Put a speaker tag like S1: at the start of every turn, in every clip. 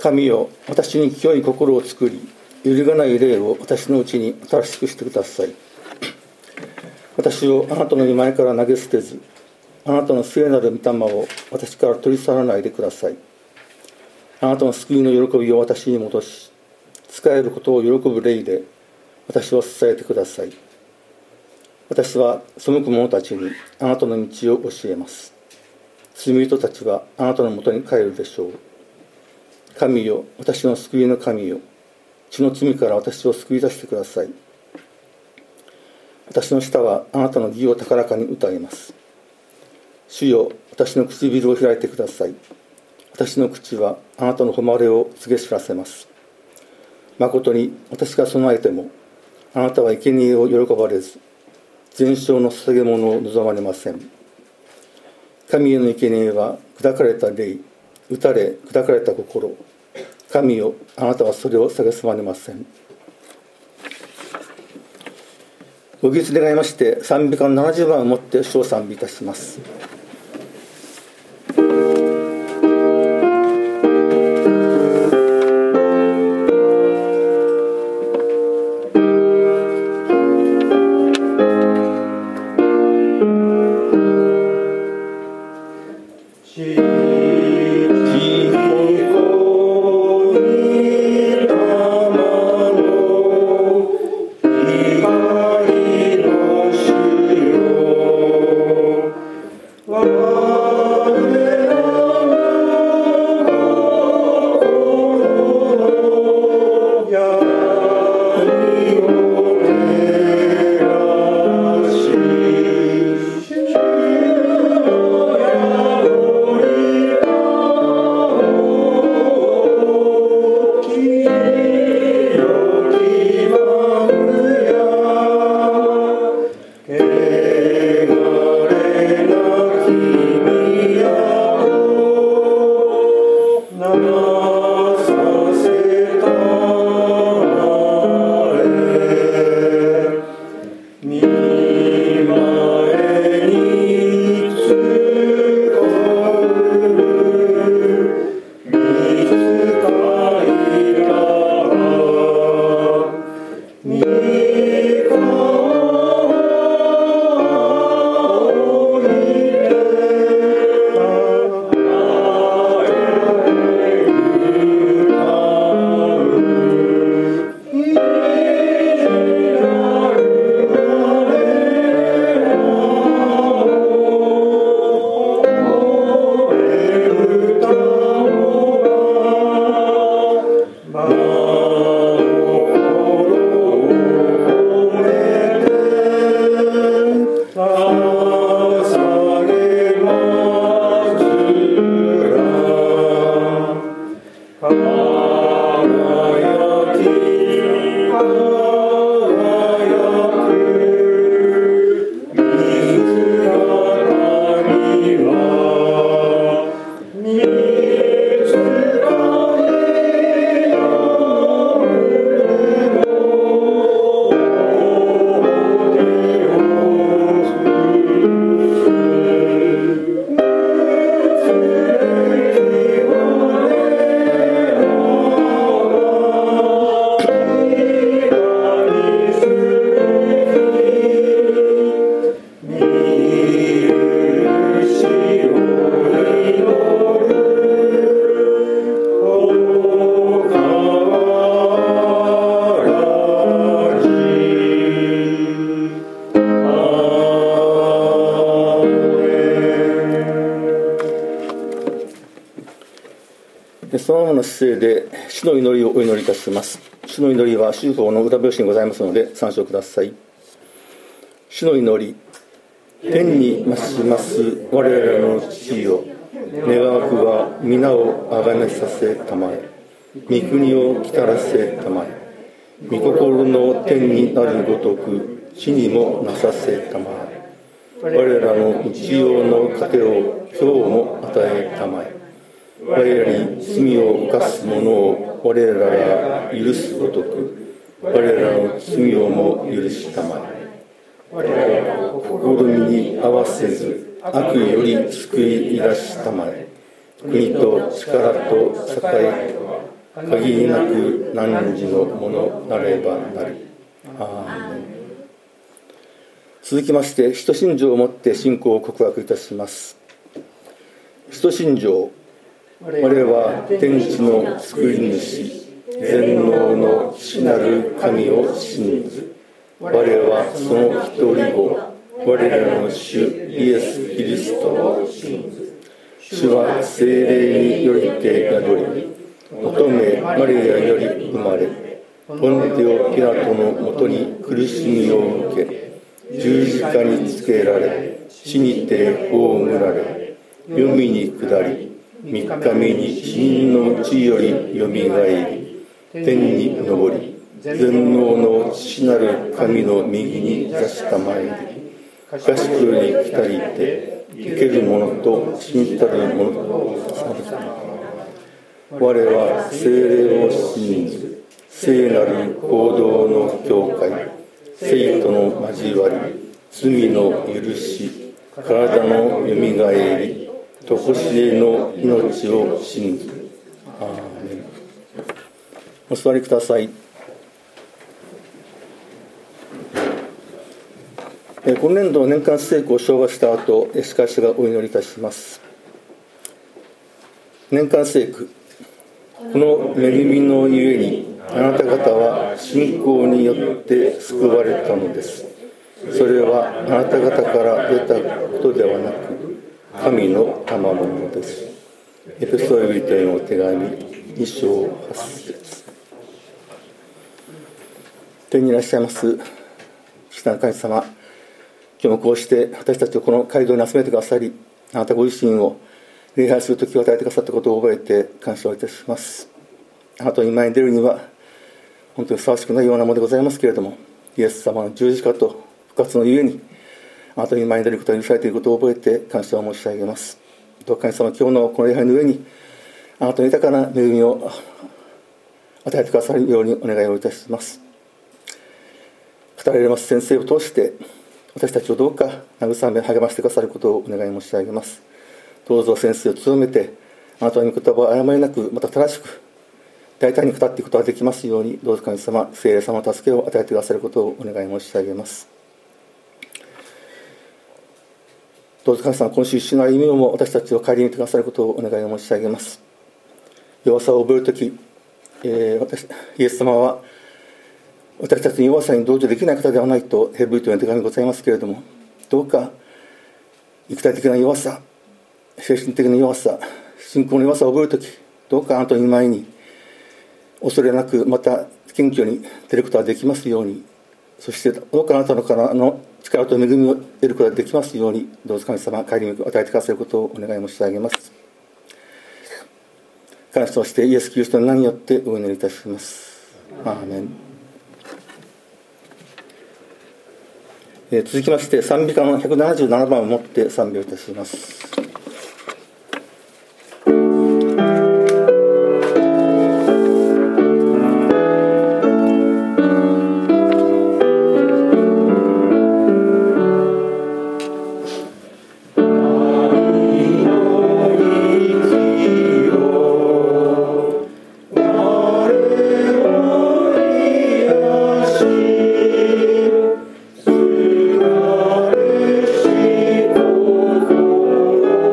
S1: 神よ、私に清い心を作り、揺るがない霊を私のうちに新しくしてください。私をあなたの御前から投げ捨てず、あなたの聖なる御霊を私から取り去らないでください。あなたの救いの喜びを私に戻し、仕えることを喜ぶ霊で私を支えてください。私は背く者たちにあなたの道を教えます。罪人たちはあなたのもとに帰るでしょう。神よ、私の救いの神よ、血の罪から私を救い出してください。私の舌はあなたの義を高らかに歌います。主よ、私の唇を開いてください。私の口はあなたの誉れを告げ知らせます。まことに私が備えても、あなたは生贄を喜ばれず、全焼の捧げ物を望まれません。神への生贄は砕かれた霊、打たれ砕かれた心。神よ、あなたはそれを蔑まれません。ご起立願いまして、賛美歌の70番をもって主を賛美いたします。そのままの姿勢で主の祈りをお祈りいたします。主の祈りは宗法の裏表紙にございますので参照ください。主の祈り。天に増します我らの父よ、願わくは皆をあがめさせたまえ、御国を来たらせたまえ、御心の天になるごとく地にもなさせたまえ、我らの日用の糧を今日も与えたまえ、我らに罪を犯す者を我らが許すごとく我らの罪をも許したまえ、試みに合わせず悪より救い出したまえ、 国と力と栄限りなく汝のものなればなり。アーメン。続きまして、使徒信条をもって信仰を告白いたします。使徒信条。我は天地の作り主、全能の父なる神を信ず。我はその一人子、我らの主イエス・キリストを信ず。主は聖霊によりて宿り、乙女マリアより生まれ、ポンテオ・ピラトのもとに苦しみを受け、十字架につけられ、死にて葬られ、黄泉に下り、三日目に死人のうちよりよみがえり、天に昇り、全能の父なる神の右に座したまえり、賢くに来たりて、生ける者と死にたる者とされた。我は聖霊を信ず、聖なる行動の教会、聖との交わり、罪の許し、体のよみがえり、とこしえの命を信ず。アーメン。お座りください。今年度の年間聖句を唱和した後、司会者がお祈りいたします。年間聖句。この恵みのゆえにあなた方は信仰によって救われたのです。それはあなた方から出たことではなく神の賜物です。エペソビトへの手紙2章8節。天にいらっしゃいます父なる神様、今日もこうして私たちをこの街道に集めてくださり、あなたご自身を礼拝する時を与えてくださったことを覚えて感謝をいたします。あなたの前に出るには本当にふさわしくないようなものでございますけれども、イエス様の十字架と復活のゆえにあなたの前に出ることが許されていることを覚えて感謝を申し上げます。どうか神様、今日のこの礼拝の上にあなたの豊かな恵みを与えてくださるようにお願いをいたします。語られます先生を通して私たちをどうか慰め励ましてくださることをお願い申し上げます。どうぞ先生を強めて、あなたの御言葉を誤りなく、また正しく大胆に語っていくことができますように、どうぞ神様、聖霊様の助けを与えてくださることをお願い申し上げます。どうぞ神様、今週一週の歩みをも私たちを顧みてくださることをお願い申し上げます。弱さを覚えるとき、イエス様は私たちの弱さに同情できない方ではないとヘブル人の手紙にございますけれども、どうか肉体的な弱さ、精神的な弱さ、信仰の弱さを覚えるとき、どうかあなたの前に恐れなく、また謙虚に出ることができますように、そしてどうかあなたのからの力と恵みを得ることができますように、どうぞ神様、帰りを与えてくださることをお願い申し上げます。感謝をしてイエス・キリストの名によってお祈りいたします。アーメン。続きまして賛美歌の177番をもって賛美をいたします。
S2: 「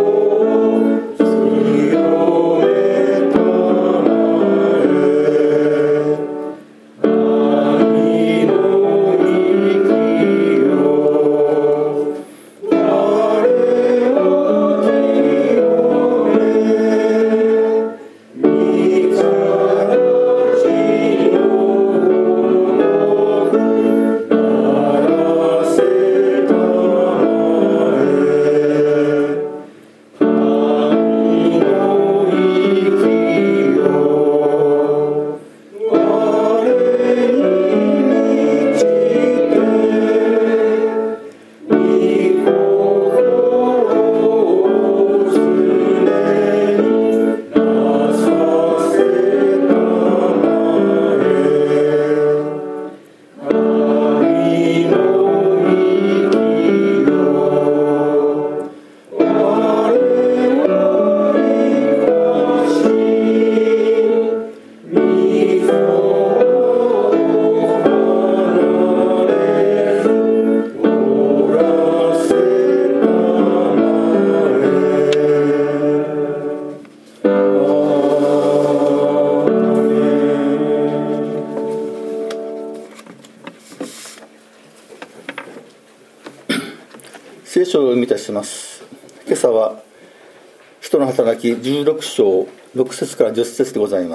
S1: 書を読み出します。今朝は使徒の働き16章6節から10節でございます。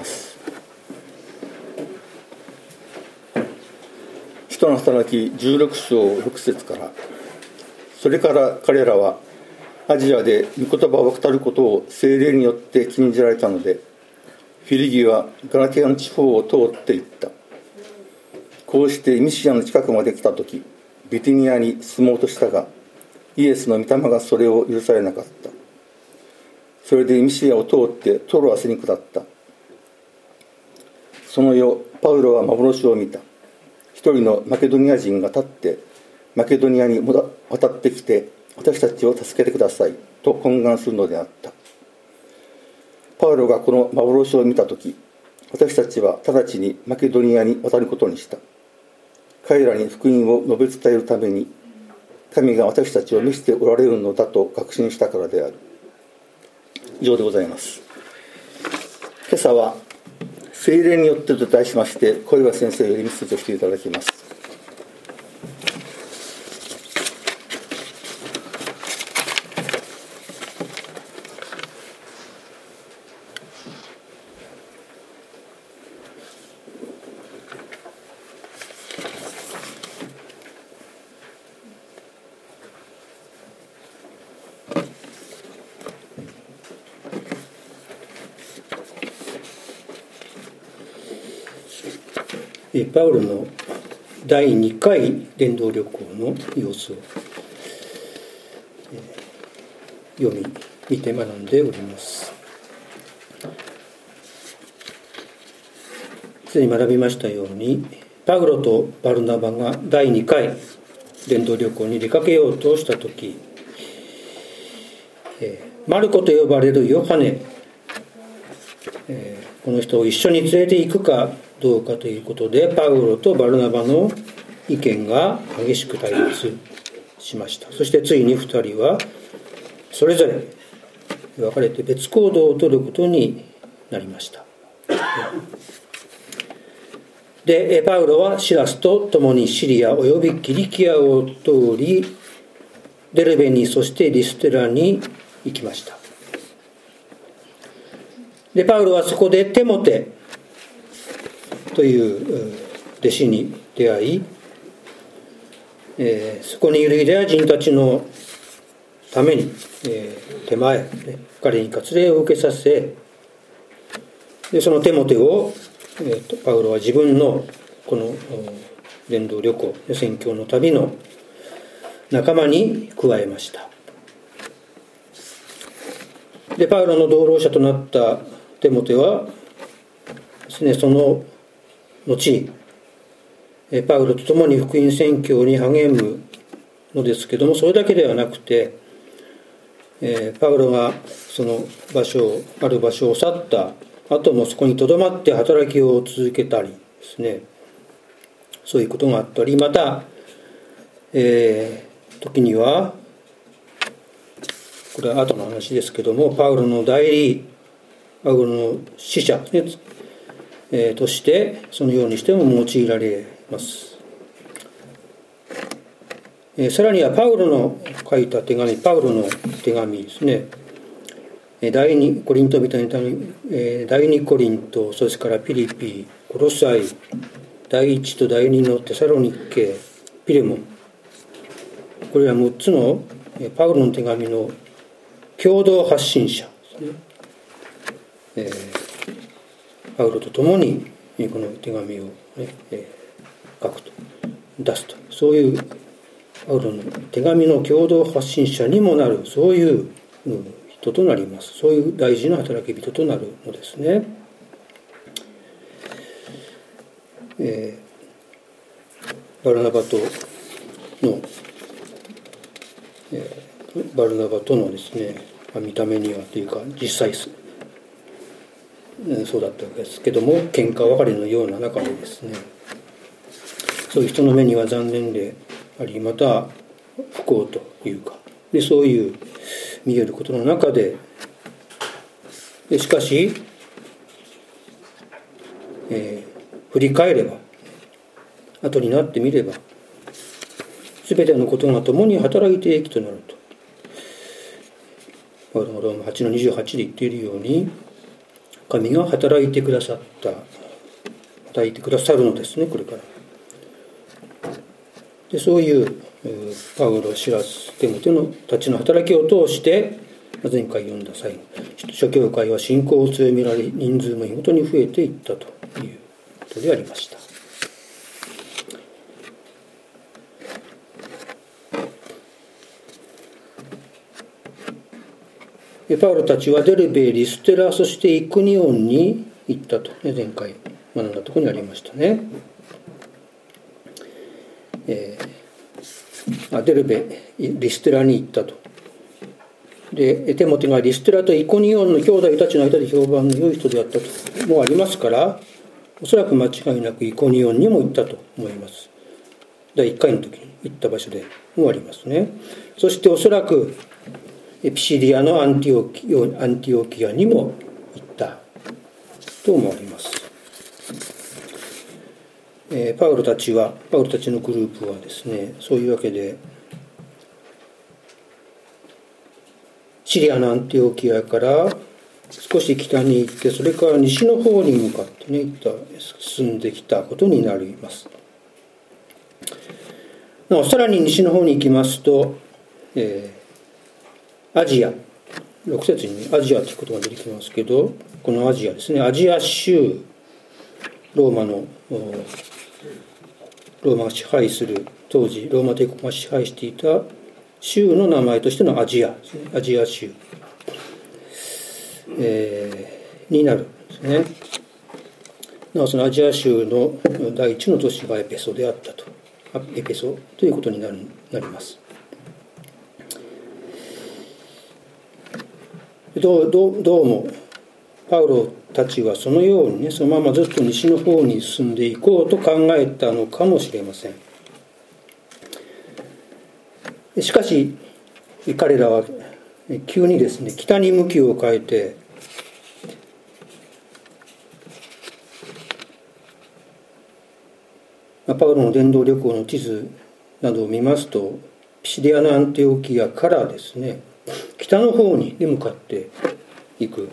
S1: 使徒の働き16章6節から、それから彼らはアジアで御言葉を語ることを聖霊によって禁じられたので、フィリギはガラティアの地方を通っていった。こうしてミシアの近くまで来たとき、ビティニアに住もうとしたが、イエスの御霊がそれを許されなかった。それでミシアを通ってトロアスに下った。その夜、パウロは幻を見た。一人のマケドニア人が立ってマケドニアに渡ってきて、私たちを助けてくださいと懇願するのであった。パウロがこの幻を見たとき、私たちは直ちにマケドニアに渡ることにした。彼らに福音を述べ伝えるために、神が私たちを召しておられるのだと確信したからである。以上でございます。今朝は聖霊によってと題しまして、小岩先生よりメッセージをしていただきます。
S2: パウロの第2回伝道旅行の様子を見て学んでおります。すでに学びましたように、パウロとバルナバが第2回伝道旅行に出かけようとしたとき、マルコと呼ばれるヨハネ、この人を一緒に連れて行くかどうかということで、パウロとバルナバの意見が激しく対立しました。そしてついに2人はそれぞれ分かれて別行動をとることになりました。で、パウロはシラスと共にシリアおよびキリキアを通り、デルベにそしてリステラに行きました。で、パウロはそこでテモテという弟子に出会い、そこにいるユダヤ人たちのために、手前、彼に割礼を受けさせ、でそのテモテを、パウロは自分のこの伝道旅行、宣教の旅の仲間に加えました。で、パウロの同労者となったテモテはですね、その後にパウロと共に福音宣教に励むのですけども、それだけではなくて、パウロがそのある場所を去った後もそこにとどまって働きを続けたりですね、そういうことがあったり、また、時にはこれは後の話ですけども、パウロの代理、パウロの使者ですね、としてそのようにしても用いられます。さらにはパウロの書いた手紙、パウロの手紙ですね、第2コリント人に第2コリント、それからピリピ、コロサイ、第1と第2のテサロニケ、ピレモン、これら6つのパウロの手紙の共同発信者ですね。パウロと共にこの手紙を、書くと、出すと、そういうパウロの手紙の共同発信者にもなる、そういう人となります。そういう大事な働き人となるのですね。バルナバとのですね、見た目にはというか実際そうだったわけですけども、喧嘩別れのような中でですね、そういう人の目には残念であり、また不幸というかで、そういう見えることの中で、しかし、振り返れば、後になってみれば、全てのことが共に働いていくとなると、 パウロのローマ8の28で言っているように、神が働いてくださるのですね、これから。でそういうパウロ、シラス、テモテのたちの働きを通して、前回読んだ際に諸教会は信仰を強められ、人数も見事に増えていったということでありました。パウロたちはデルベ、リステラ、そしてイコニオンに行ったと、前回学んだところにありましたね。デルベ、リステラに行ったと。でテモテがリステラとイコニオンの兄弟たちの間で評判の良い人であったともありますから、おそらく間違いなくイコニオンにも行ったと思います。第1回の時に行った場所でもありますね。そしておそらくピシディアのアンティオキアにも行ったと思われます。パウロたちのグループはですね、そういうわけでシリアのアンティオキアから少し北に行って、それから西の方に向かってね、進んできたことになります。なおさらに西の方に行きますと、アジア、6節に、アジアということが出てきますけど、このアジアですね、アジア州、ローマが支配する、当時ローマ帝国が支配していた州の名前としてのアジアですね、アジア州、になるんですね。なおそのアジア州の第一の都市がエペソであったと、エペソということになります。どうもパウロたちはそのようにね、そのままずっと西の方に進んでいこうと考えたのかもしれません。しかし彼らは急にですね、北に向きを変えて、パウロの伝道旅行の地図などを見ますと、ピシディアのアンティオキアからですね、北の方に向かっていく。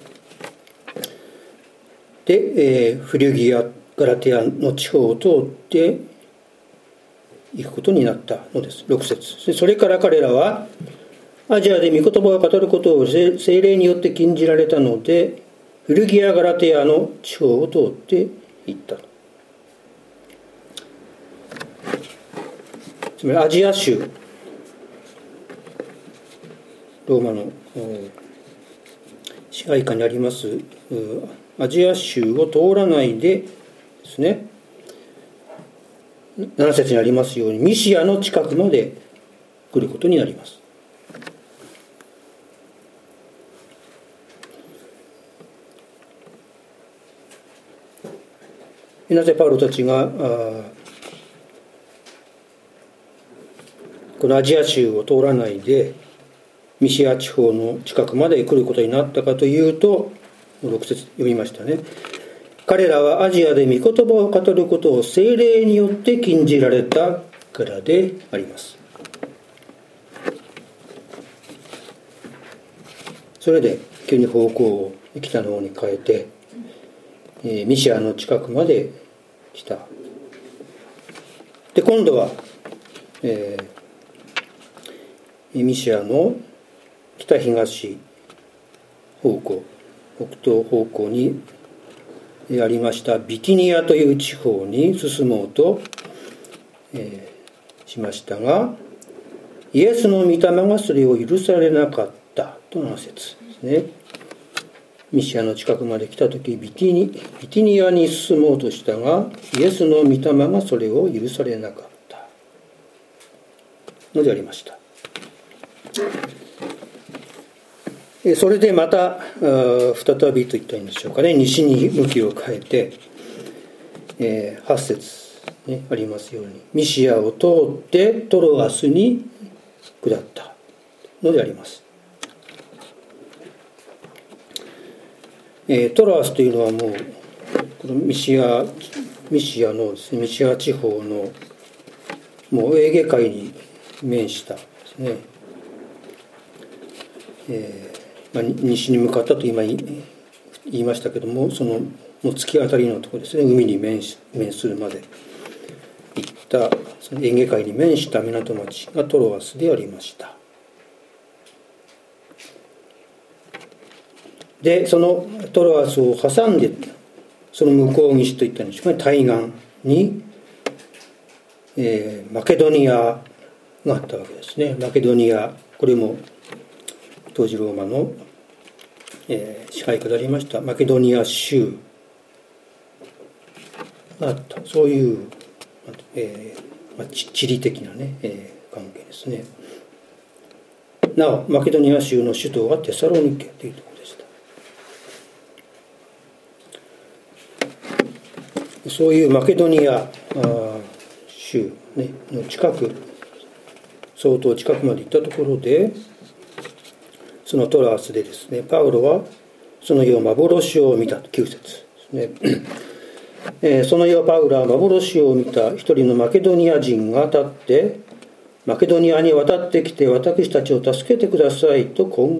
S2: で、フリュギア、ガラティアの地方を通って行くことになったのです。6節。それから彼らはアジアで御言葉を語ることを聖霊によって禁じられたので、フリュギア・ガラティアの地方を通って行った。つまりアジア州、ローマの支配下にありますアジア州を通らないでですね、7節にありますようにミシアの近くまで来ることになります。なぜパウロたちがこのアジア州を通らないでミシア地方の近くまで来ることになったかというと、6節読みましたね。彼らはアジアで御言葉を語ることを聖霊によって禁じられたからであります。それで急に方向を北の方に変えて、ミシアの近くまで来た。で今度は、ミシアの北東方向、北東方向にありましたビティニアという地方に進もうと、しましたが、イエスの御霊がそれを許されなかったとの説ですね。ミシアの近くまで来た時ビティニアに進もうとしたが、イエスの御霊がそれを許されなかったのでありました。それでまた再びと言ったらいいんでしょうかね、西に向きを変えて、8節、ね、ありますようにミシアを通ってトロアスに下ったのであります。トロアスというのはもうこのミシアのですね、ミシア地方のもうエーゲ海に面したですね、 西に向かったと今言いましたけども、そのもう突き当たりのところですね、海に面するまで行ったそのエーゲ海に面した港町がトロアスでありました。でそのトロアスを挟んでその向こう岸といったんでしょうかね、対岸に、マケドニアがあったわけですね。マケドニア、これも当時ローマの、支配下でありましたマケドニア州があった、そういう、地理的なね、関係ですね。なおマケドニア州の首都はテサロニケというところでした。そういうマケドニア州、ね、の近く、相当近くまで行ったところで、そのトロアスでですね、パウロはその夜幻を見たと、9節ですね。その夜パウロは幻を見た。一人のマケドニア人が立って、マケドニアに渡ってきて私たちを助けてくださいと懇